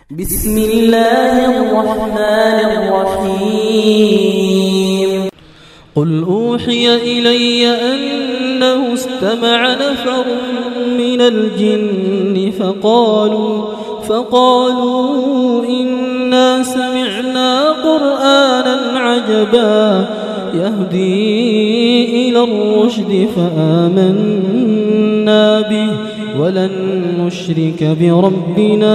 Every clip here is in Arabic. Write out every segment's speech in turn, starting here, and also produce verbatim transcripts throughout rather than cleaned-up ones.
بسم الله الرحمن الرحيم قل أوحي إلي أنه استمع نفر من الجن فقالوا فقالوا إنا سمعنا قرآنا عجبا يهدي إلى الرشد فآمنا به ولن نشرك بربنا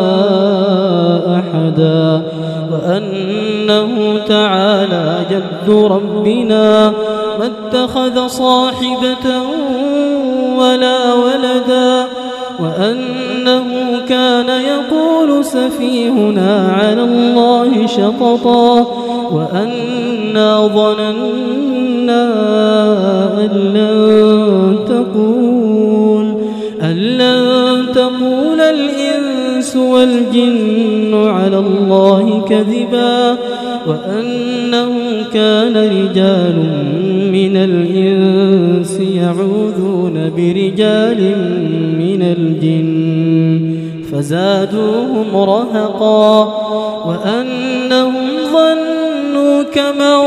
أحدا وأنه تعالى جد ربنا ما اتخذ صاحبة ولا ولدا وأنه كان يقول سفيهنا على الله شططا وأنا ظننا أن لن تقول أن لن تقول الإنس والجن على الله كذبا وأنه كان رجال من الإنس يعوذون برجال من الجن فزادوهم رهقا وأنهم ظنوا كما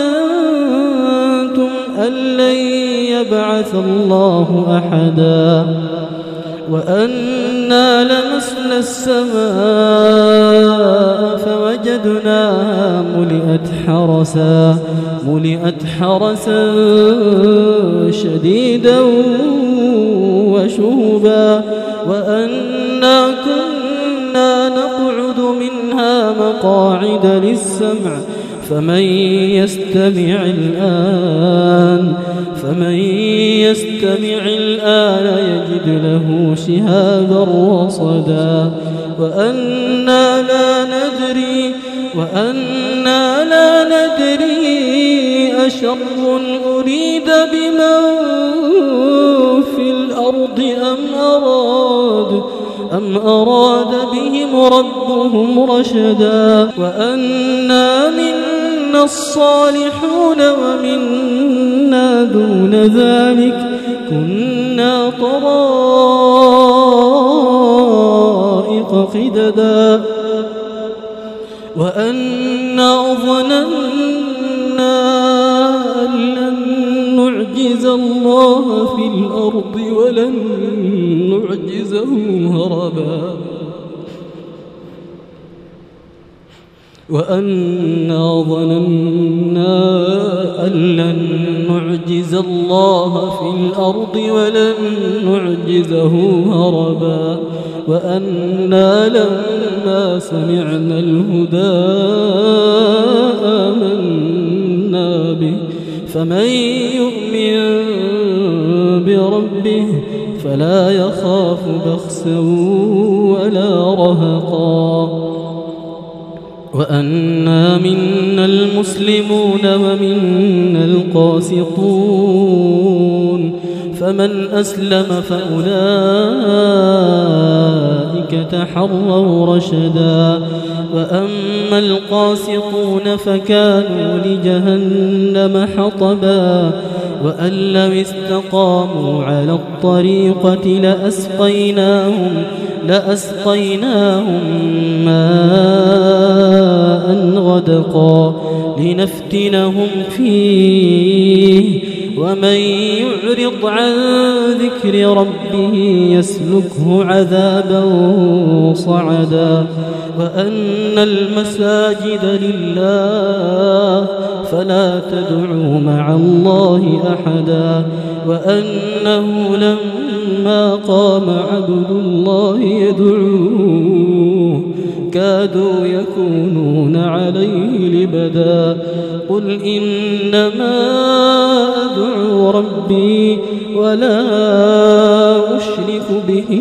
ظننتم أن لن يبعث الله أحدا وأنا لمسنا السماء فوجدناها ملئت حرسا ملئت حرسا شديدا وشهبا وأنا كنا نقعد منها مقاعد للسمع فمن يستمع الآن فمن يستمع الآن يجد له شهابا رصدا وأنا لا ندري وأنا لا ندري أشر أريد بمن في الأرض أم أراد أم أراد بهم ربهم رشدا وأنا منا الصالحون ومنا دون ذلك كنا طرائق قددا وأنا ظننا أن لن نعجز الله في الأرض ولن نعجزه هربا وأنا ظننا أن لن نعجز الله في الأرض ولن نعجزه هربا وأنا لما سمعنا الهدى آمنا به فمن يؤمن بربه فلا يخاف بخسا ولا رهقا وأنا منا المسلمون ومنا القاسطون فمن أسلم فأولئك تحروا رشدا وأما القاسطون فكانوا لجهنم حطبا وأن لو استقاموا على الطريقة لأسقيناهم لأسقيناهم ماء غدقا لنفتنهم فيه ومن يعرض عن ذكر ربه يسلكه عذابا صعدا وأن المساجد لله فلا تدعوا مع الله أحدا وأنه لما قام عبد الله يدعوه كادوا يكونون عليه لبدا قل إنما أدعو ربي ولا أشرك به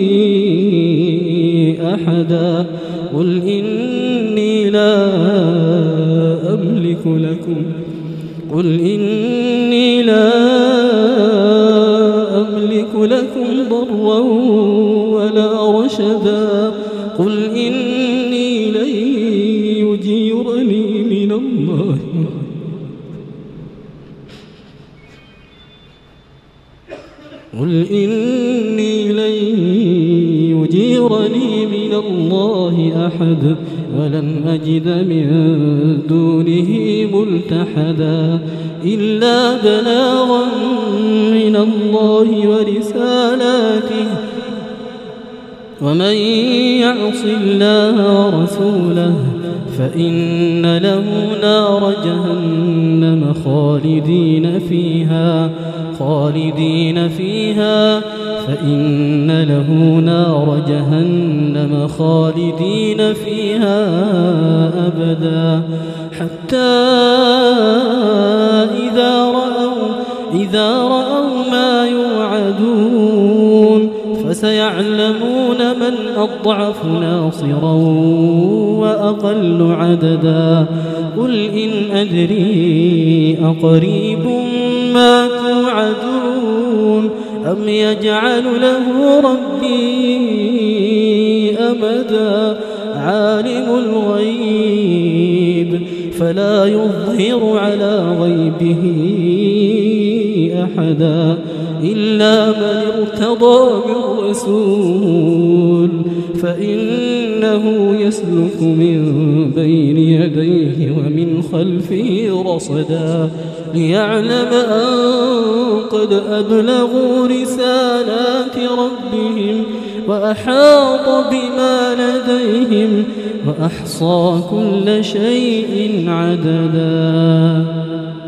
أحدا قل إني لا أملك لكم قل إني لا أملك لكم ضرا ولا رشدا قل إني لن يجيرني من الله قل إني لن يجيرني من الله الله أحد ولن أجد من دونه ملتحدا إلا بلاغا من الله ورسالاته ومن يعص الله ورسوله فإن له نار جهنم خالدين فيها خالدين فيها فإن له نار جهنم خالدين فيها أبدا حتى إذا رأوا إذا رأوا ما يوعدون فسيعلمون من أضعف ناصرا وأقل عددا قل إن أدري أقريب ما توعدون أم يجعل له ربي أمدا عالم الغيب فلا يظهر على غيبه أحدا إلا من ارتضى من رسول فإنه يسلك من بين يديه ومن خلفه رصدا ليعلم أن قد أبلغوا رسالات ربهم وأحاط بما لديهم وأحصى كل شيء عددا.